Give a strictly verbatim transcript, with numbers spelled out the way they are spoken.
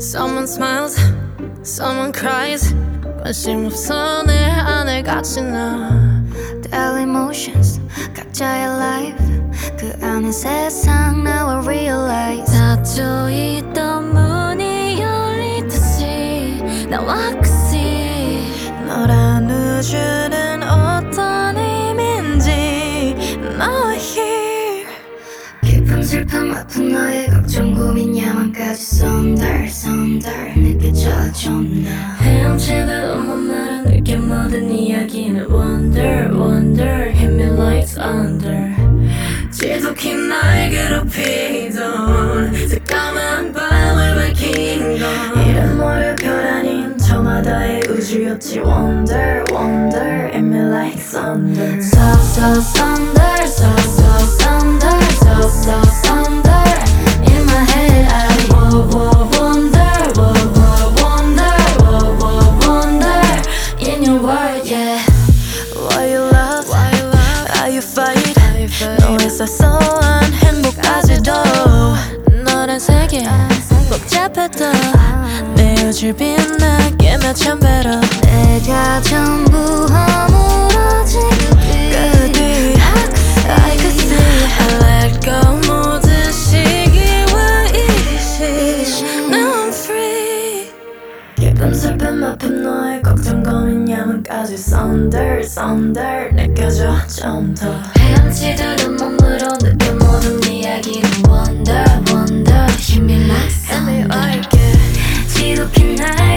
Someone smiles, someone cries. 관심 없어 내 안에 갇힌 너. Daily motions, 각자의 life. 그 안에 세상 now I realize. 닫혀있던 문이 열리듯이 나와 끝이. 너란 우주는 어떤 의미인지 너와 here. 깊은 슬픔 아픈 너의 걱정 고민 야망까지 썬달 썬달 느껴져 좀 더. 헤엄치듯 온몸으로 느껴 모든 이야기는 Wonder wonder hit me like thunder. 지독히 날 괴롭히던 새까만 밤을 밝힌 건 이런 모를 별 아닌 저마다의 우주였지 Wonder wonder hit me like thunder. So so thunder so so thunder so so thunder in my head I whoa whoa wonder whoa whoa wonder whoa whoa wonder in your world yeah. Why you love why you love how you fight 너의 사소한 행복까지도 너란 세계 복잡해도 내 우주를 빛나게 몇천 배로 내가 전부 허물어진 그 뒤 I could see I let go 모든 시기와 이기시 Now I'm free. 깊은 슬픔 아픈 너의 걱정 고민 야망까지 Thunder thunder 느껴져 좀 더. 헤엄치듯 온몸으로 느껴 모든 이야기는 Wonder wonder 힘이 like thunder 지독히 날